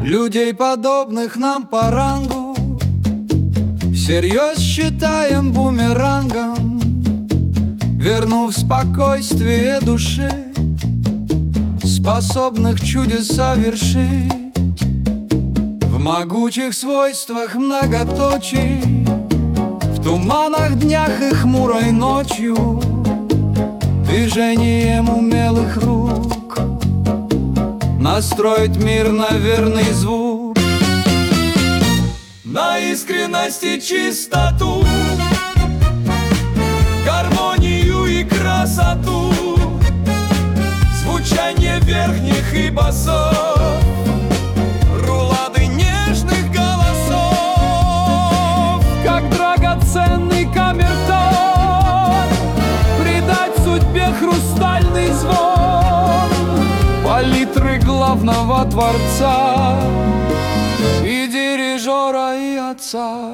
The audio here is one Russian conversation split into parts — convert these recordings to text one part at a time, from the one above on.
Людей, подобных нам по рангу, всерьез считаем бумерангом, вернув спокойствие души, способных чудеса вершить. В могучих свойствах многоточий, в туманах днях и хмурой ночью, движением умелых рук настроить мир на верный звук, на искренность и чистоту, гармонию и красоту, звучание верхних и басов, рулады нежных голосов, как драгоценный камертон, придать судьбе хрустальный звон, палитры главного творца и дирижера, и отца.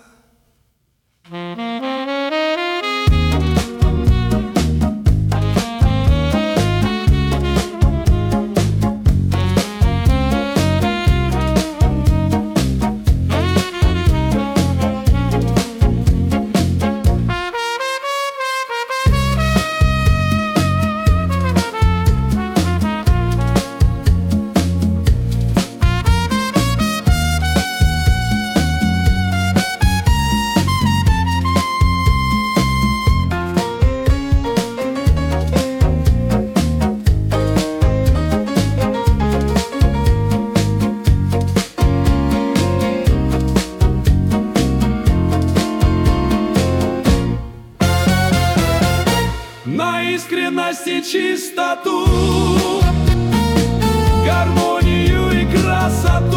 На искренность и чистоту, гармонию и красоту,